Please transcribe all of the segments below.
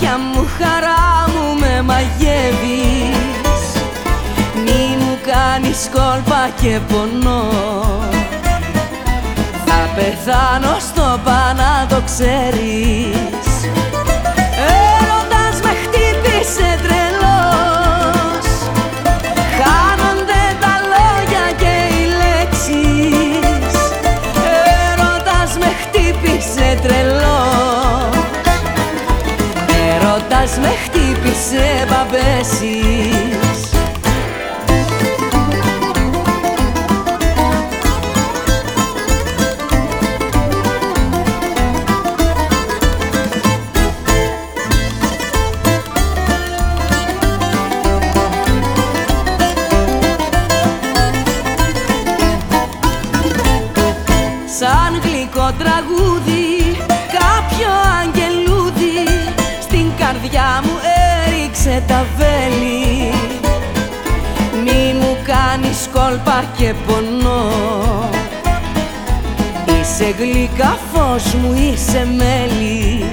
μάτια μου, χαρά μου, με μαγεύεις. Μη μου κάνεις κόλπα και πονώ, θα πεθάνω στο παν, το ξέρεις. Έρωτας με χτύπησε τρελός, χάνονται τα λόγια και οι λέξεις. Έρωτας με χτύπησε τρελός, έρωτας με χτύπησε μπαμπέσης. Σαν γλυκό τραγούδι, κάποιο αγγελούδι, στην καρδιά μου έριξε τα βέλη. Μη μου κάνεις κόλπα και πονώ, είσαι γλυκά φως μου, είσαι μέλι.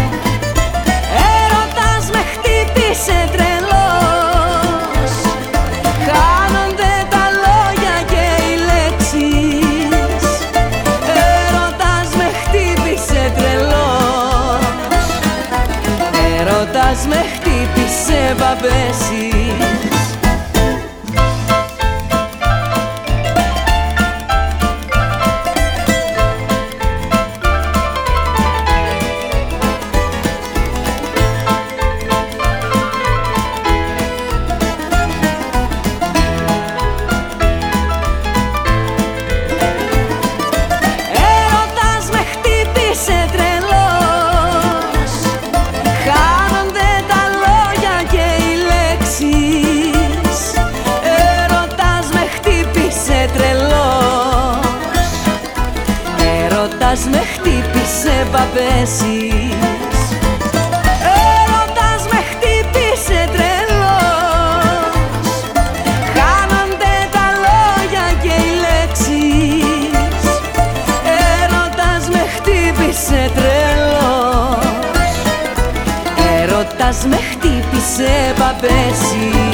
Έρωτας με χτύπησε τρελός, χάνονται τα λόγια και οι λέξεις. Έρωτας με χτύπησε τρελός, έρωτας με χτύπησε μπαμπέσης. Έρωτας με χτύπησε μπαμπέσης, έρωτας με χτύπησε τρελός, χάνονται τα λόγια και οι λέξεις. Έρωτας με χτύπησε τρελός, έρωτας με χτύπησε μπαμπέσης.